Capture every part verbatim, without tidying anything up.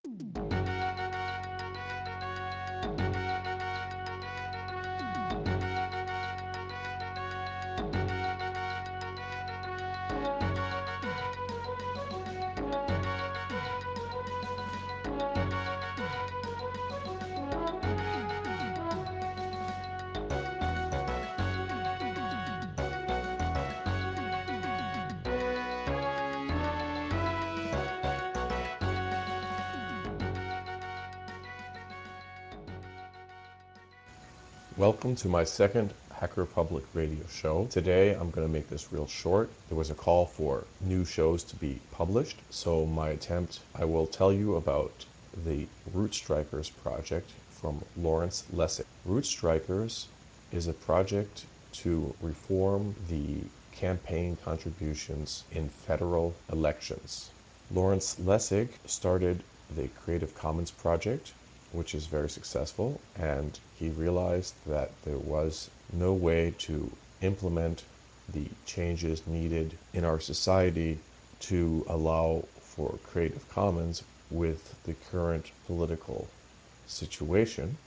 Welcome to my second Hacker Public radio show. Today I'm going to make this real short. There was a call for new shows to be published, so my attempt, I will tell you about the Root Strikers project from Lawrence Lessig. Root Strikers is a project to reform the campaign contributions in federal elections. Lawrence Lessig started the Creative Commons project, which is very successful, and he realized that there was no way to implement the changes needed in our society to allow for Creative Commons with the current political situation.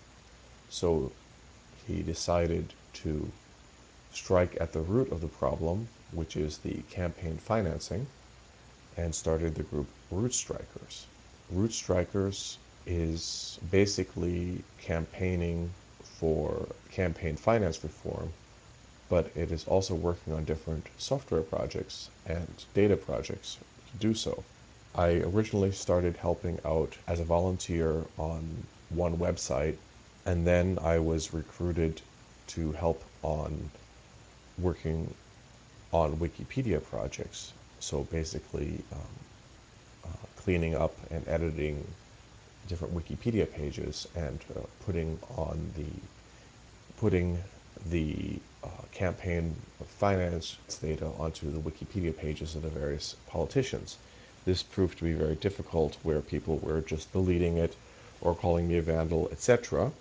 So he decided to strike at the root of the problem, which is the campaign financing, and started the group Root Strikers. Root Strikers is basically campaigning for campaign finance reform, but it is also working on different software projects and data projects to do so. I originally started helping out as a volunteer on one website, and then I was recruited to help on working on Wikipedia projects. So basically um, uh, cleaning up and editing different Wikipedia pages and uh, putting on the putting the uh, campaign finance data onto the Wikipedia pages of the various politicians. This proved to be very difficult, where people were just deleting it or calling me a vandal, et cetera.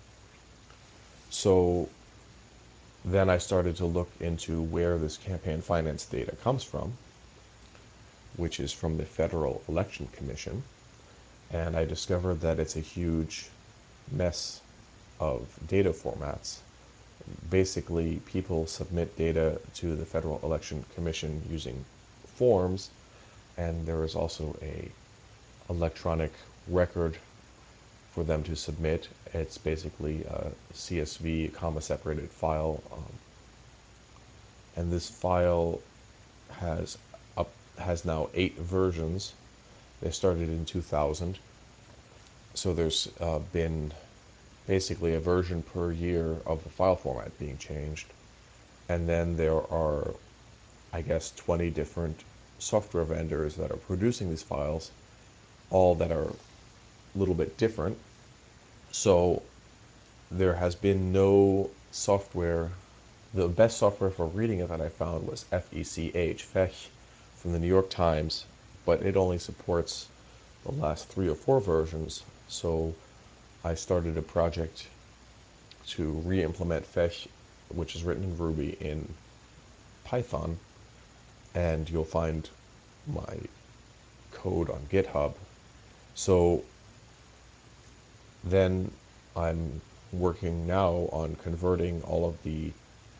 So then I started to look into where this campaign finance data comes from, which is from the Federal Election Commission. And I discovered that it's a huge mess of data formats. Basically, people submit data to the Federal Election Commission using forms, and there is also a electronic record for them to submit. It's basically a C S V, comma separated file, um, and this file has up has now eight versions. They started in two thousand, so there's uh, been basically a version per year of the file format being changed. And then there are, I guess, twenty different software vendors that are producing these files, all that are a little bit different. So there has been no software. The best software for reading it that I found was F E C H, Fech, from the New York Times, but it only supports the last three or four versions. So I started a project to re-implement Fech, which is written in Ruby, in Python, and you'll find my code on GitHub. So then I'm working now on converting all of the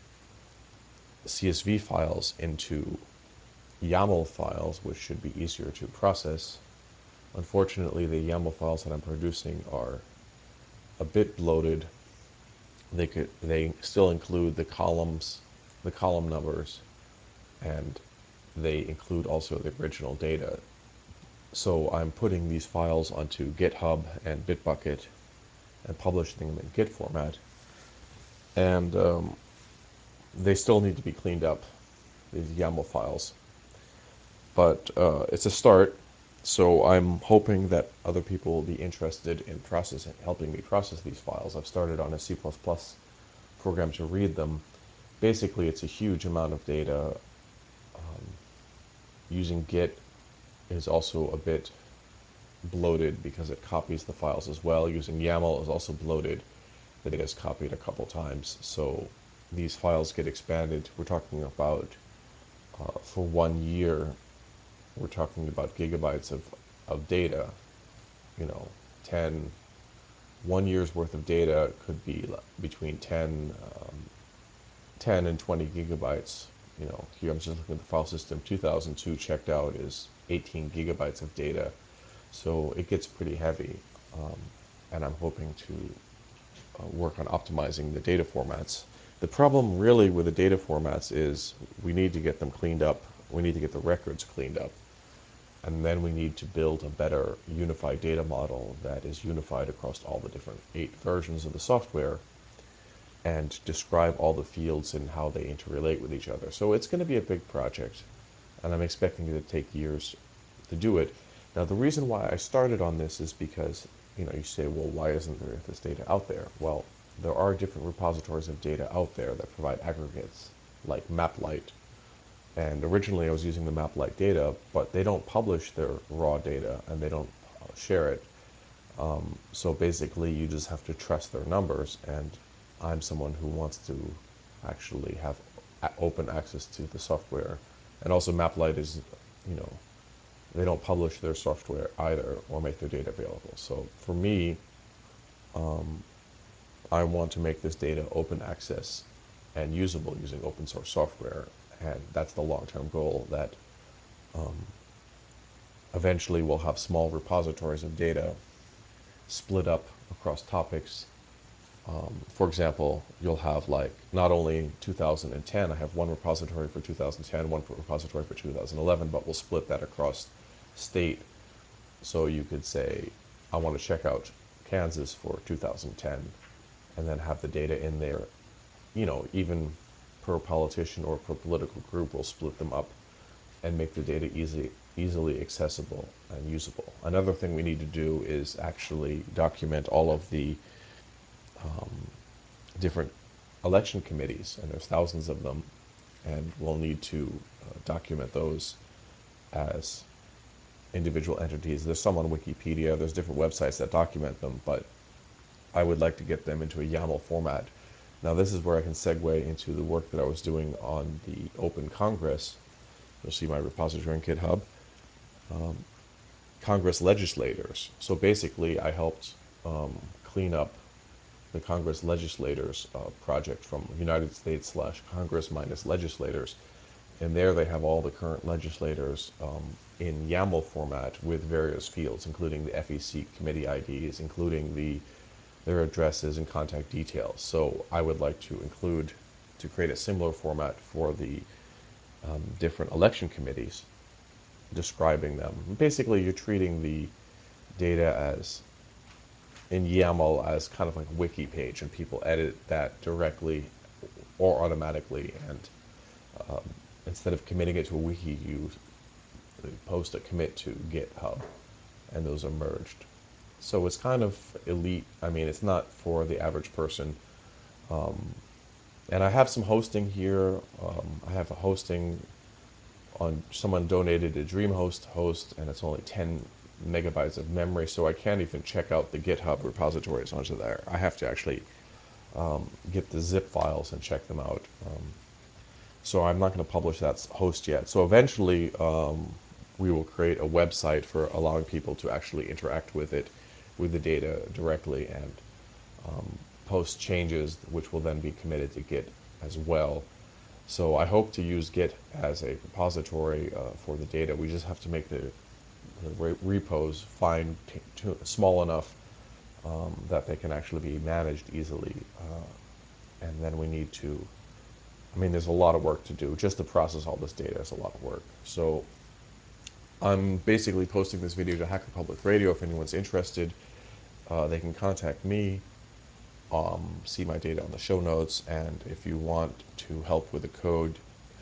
C S V files into YAML files, which should be easier to process. Unfortunately, the YAML files that I'm producing are a bit bloated. They could they still include the columns, the column numbers, and they include also the original data. So I'm putting these files onto GitHub and Bitbucket and publishing them in Git format, and um, they still need to be cleaned up, these YAML files. But uh, it's a start, so I'm hoping that other people will be interested in processing, helping me process these files. I've started on a C plus plus program to read them. Basically, it's a huge amount of data. Um, using Git is also a bit bloated because it copies the files as well. Using YAML is also bloated. The data is copied a couple times, so these files get expanded. We're talking about, uh, for one year, we're talking about gigabytes of, of data, you know, ten, one year's worth of data could be between ten, um, ten and twenty gigabytes. You know, here I'm just looking at the file system. two thousand two checked out is eighteen gigabytes of data. So it gets pretty heavy. Um, and I'm hoping to uh, work on optimizing the data formats. The problem really with the data formats is we need to get them cleaned up. We need to get the records cleaned up. And then we need to build a better unified data model that is unified across all the different eight versions of the software and describe all the fields and how they interrelate with each other. So it's going to be a big project, and I'm expecting it to take years to do it. Now, the reason why I started on this is because, you know, you say, well, why isn't there this data out there? Well, there are different repositories of data out there that provide aggregates, like MapLight. And originally I was using the MapLight data, but they don't publish their raw data and they don't uh, share it. Um, so basically you just have to trust their numbers, and I'm someone who wants to actually have open access to the software. And also MapLight is, you know, they don't publish their software either or make their data available. So for me, um, I want to make this data open access and usable using open source software. And that's the long-term goal, that um, eventually we'll have small repositories of data split up across topics. Um, for example, you'll have like not only two thousand ten, I have one repository for two thousand ten, one repository for two thousand eleven, but we'll split that across state. So you could say, I want to check out Kansas for two thousand ten, and then have the data in there. You know, even per politician or per political group, we'll split them up and make the data easy, easily accessible and usable. Another thing we need to do is actually document all of the um, different election committees, and there's thousands of them, and we'll need to uh, document those as individual entities. There's some on Wikipedia, there's different websites that document them, but I would like to get them into a YAML format. Now this is where I can segue into the work that I was doing on the Open Congress. You'll see my repository in GitHub. Um, Congress legislators. So basically I helped um, clean up the Congress legislators uh, project from United States slash Congress minus legislators. And there they have all the current legislators um, in YAML format with various fields, including the F E C committee I Ds, including the their addresses and contact details. So I would like to include, to create a similar format for the um, different election committees, describing them. Basically, you're treating the data as in YAML as kind of like a wiki page, and people edit that directly or automatically, and um, instead of committing it to a wiki, you post a commit to GitHub, and those are merged. So it's kind of elite. I mean, it's not for the average person. Um, and I have some hosting here. Um, I have a hosting on, someone donated a DreamHost host, and it's only ten megabytes of memory, so I can't even check out the GitHub repositories onto there. I have to actually um, get the zip files and check them out. Um, so I'm not going to publish that host yet. So eventually um, we will create a website for allowing people to actually interact with it, with the data directly, and um, post changes, which will then be committed to Git as well. So I hope to use Git as a repository uh, for the data. We just have to make the, the re repos fine, small enough um, that they can actually be managed easily. Uh, and then we need to, I mean, there's a lot of work to do. Just to process all this data is a lot of work. So I'm basically posting this video to Hacker Public Radio. If anyone's interested, uh, they can contact me. Um, see my data on the show notes, and if you want to help with the code,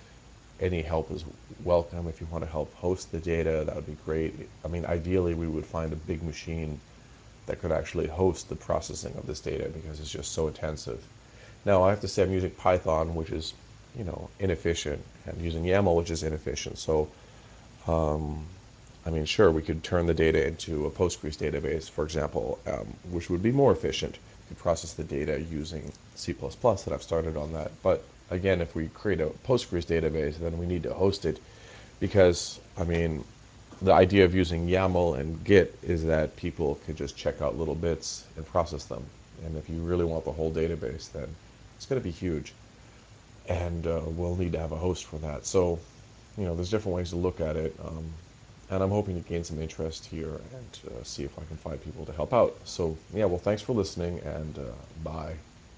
any help is welcome. If you want to help host the data, that would be great. I mean, ideally we would find a big machine that could actually host the processing of this data, because it's just so intensive. Now I have to say I'm using Python, which is, you know, inefficient, and using YAML, which is inefficient. So um, I mean, sure, we could turn the data into a Postgres database, for example, um, which would be more efficient. We could process the data using C plus plus, and I've started on that. But again, if we create a Postgres database, then we need to host it, because, I mean, The idea of using YAML and Git is that people could just check out little bits and process them. And if you really want the whole database, then it's going to be huge. And uh, we'll need to have a host for that. So, you know, there's different ways to look at it. Um, and I'm hoping to gain some interest here and uh, see if I can find people to help out. So, yeah, well, thanks for listening, and uh, bye.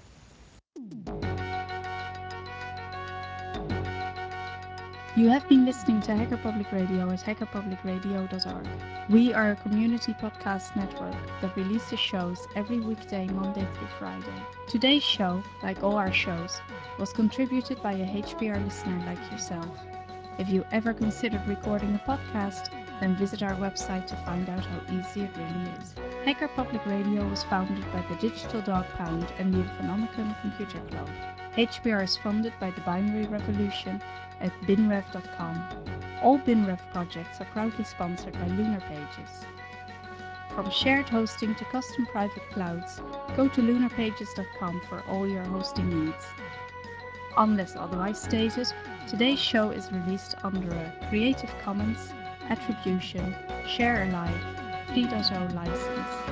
You have been listening to Hacker Public Radio at hacker public radio dot org. We are a community podcast network that releases shows every weekday, Monday through Friday. Today's show, like all our shows, was contributed by a H P R listener like yourself. If you ever considered recording a podcast, then visit our website to find out how easy it really is. Hacker Public Radio was founded by the Digital Dog Pound and the Infonomicon Computer Club. H P R is funded by the Binary Revolution at binrev dot com. All BinRev projects are proudly sponsored by Lunar Pages. From shared hosting to custom private clouds, go to lunar pages dot com for all your hosting needs. Unless otherwise stated, today's show is released under a Creative Commons Attribution Share Alike three point oh license.